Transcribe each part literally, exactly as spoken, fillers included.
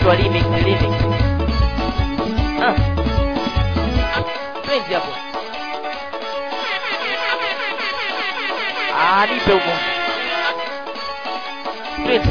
inaitwa remix remix. Ah. Twende hapo. Ah, nipe huko. Twende.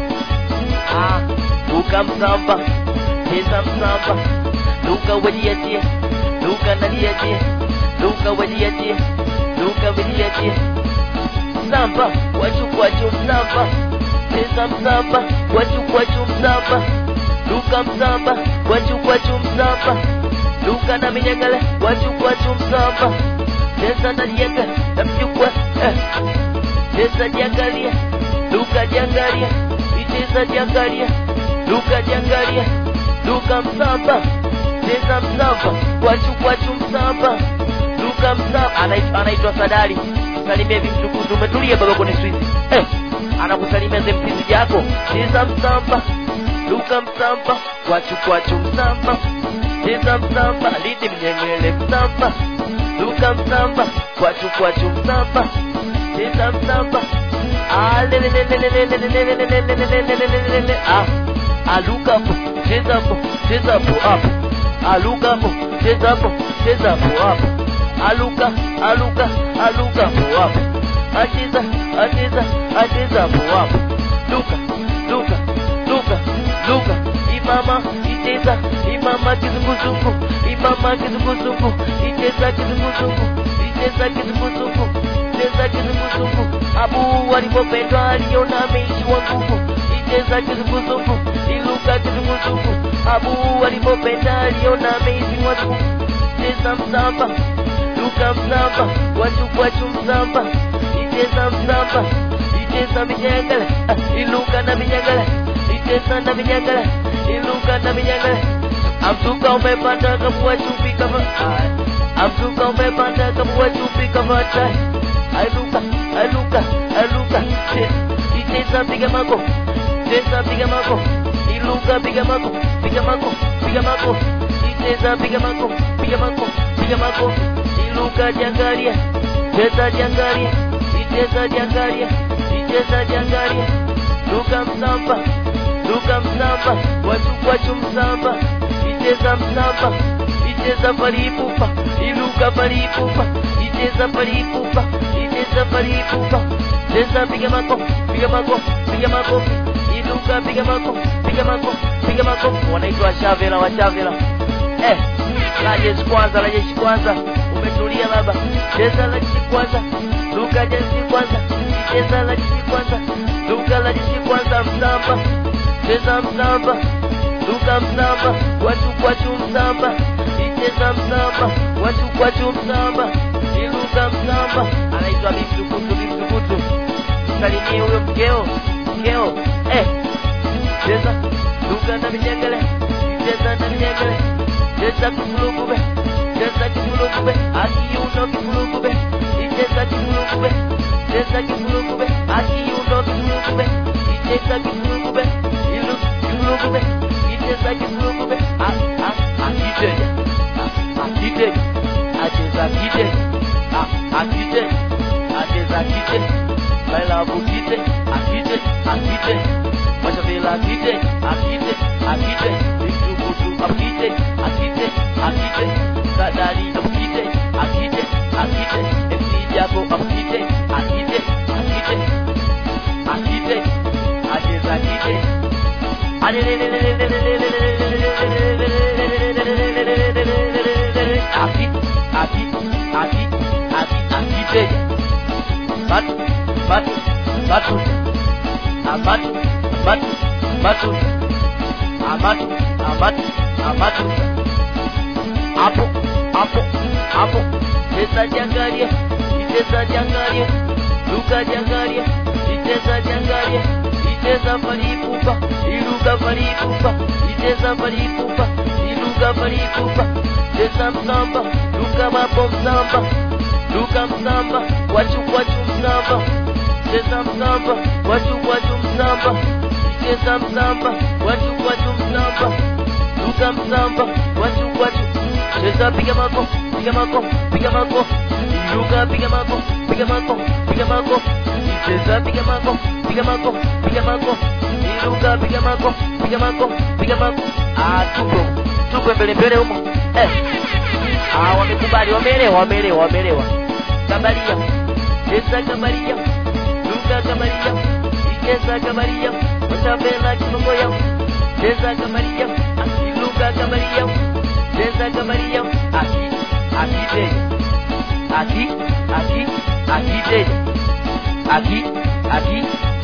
Ah, Luka msamba, cheza msamba. Luka wajiachie, Luka naliachie, Luka wajiachie, Luka wajiachie. Msamba, wachu kwachu msamba. Cheza msamba, wachu kwachu msamba. Luka msamba, wachu kwachu msamba. Luka na minyangale, wachu kwachu msamba. Cheza na lianga, na mjukwa eh. Cheza jangalia, Luka jangalia. Cheza jangalia, Luka jangalia. Luka msamba, cheza msamba, wachu kwachu msamba. Luka msamba, anaitwa anaitwa Sadari. Salimia vimtukutu, umetulia baba kwenye Swiss. Eh, anakusalimia zemtizi yako. Cheza msamba, Luka msamba, wachu kwachu msamba. Cheza msamba, lidi mnyengele msamba. Luka msamba, wachu kwachu msamba. Cheza msamba. Ah, le le le le le le le le le le le le le. Ah, ah, Luka hapo, cheza hapo, cheza hapo hapo. Ah, Luka hapo, cheza hapo, cheza hapo hapo. Aluka, aluka, aluka hapo hapo. Acheza, acheza, acheza hapo hapo. Luka, Luka, Luka, Luka. Imama, icheza, imama kizunguzungu, imama kizunguzungu, icheza kizunguzungu, icheza kizunguzungu, icheza kizunguzungu. Abu walipopendwa aliona ameishiwa nguvu, icheza kizunguzungu, iluka kizunguzungu. Abu walipopendwa aliona ameishiwa nguvu, icheza msamba. Luka msamba, wachu kwachu msamba. Icheza msamba, icheza minyangala, iluka na minyangala. Icheza na minyangala, iluka na minyangala. Amsuka umepanda kama chupi kama Amsuka umepanda kama chupi kama chai. Aluka, aluka, aluka. Icheza piga mako, icheza piga mako. Iluka piga mako, piga mako, piga mako. Icheza piga mako, piga mako, piga mako. Luka jangalia, cheza jangalia, icheza jangalia, icheza jangalia. Luka msamba, Luka msamba, wachu kwachu msamba. Icheza msamba, icheza paripupa, iluka paripupa, icheza paripupa, icheza paripupa. Cheza piga mako, piga mako, piga mako. Iluka piga mako, piga mako, piga mako. Wanaitwa Shavela wa Shavela. Eh, lajeshi kwanza, lajeshi kwanza. Umetulia baba, cheza la jeshi kwanza. Luka jeshi kwanza, cheza la jeshi kwanza. Luka la jeshi kwanza msamba. Cheza msamba, Luka msamba, wachu kwachu msamba. Icheza msamba, wachu kwachu msamba. Iluka msamba, anaitwa Bimtukutu, Bimtukutu. Salimie huyo mkeo, mkeo. Eh, cheza, Luka na minyangale, cheza na minyangale. Cheza kifulugube, cheza kifulugube, akiuno kifulugube. Icheza kifulugube, cheza kifulugube, akiuno kifulugube. Icheza kifulugube, ilu kifulugube. Icheza kifulugube, a a akiteja, akiteja, acheza kiteja, a akiteja, acheza kiteja. Baila bukite, akite, akite. Wacha bila akite, akite, akite. Bimtukutu akite, akite, akite. Sadari akite, akite, akite. Mc Jago akite, akite, akite, akite. Acheza akite. Akite, akite, akite, akite, akite. Batu, batu, batu. Amatu, amatu, amatu. Amatu, amatu, amatu. Apo, apo, apo. Cheza jangalia, icheza jangalia. Luka jangalia, icheza jangalia. Icheza paripupa, iluka paripupa. Icheza paripupa, iluka paripupa. Cheza msamba, Luka mapo msamba. Luka msamba, wachu kwachu msamba. Cheza msamba, wachu kwachu msamba. Icheza msamba, wachu kwachu msamba. Luka msamba, wachu kwachu. Cheza piga mako, piga mako, piga mako. Luka piga mako, piga mako, piga mako. Icheza piga mako, piga mako, piga mako. Luka piga mako, piga mako, piga piga makofi. Ah, tuko tuko mbele mbele huko. Eh. Ah, wamekubali, wameelewa, wameelewa, wameelewa. Kabaria. Cheza kabaria. Luka kabaria. Cheza kabaria. Watapenda kimongo yao. Cheza kabaria. Luka kabaria. Cheza kabaria. Aki aki aki aki aki aki aki